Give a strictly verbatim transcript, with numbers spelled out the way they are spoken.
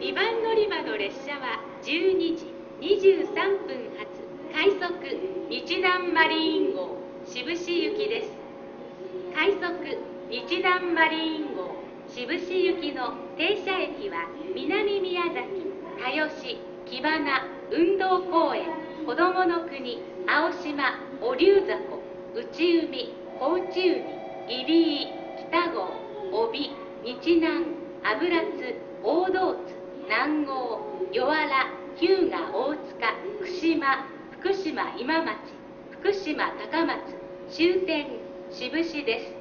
にばん乗り場の列車はじゅうにじにじゅうさんぷん発快速日南マリーン号志布志行きです。快速日南マリーン号志布志行きの停車駅は南宮崎、田吉、木花、運動公園、子どもの国、青島、お龍迫、内海、高知海、入井、北郷、帯、日南、油津、大道津、南郷、与原、日向、大塚、串間、福島今町、福島高松、終点、志布志です。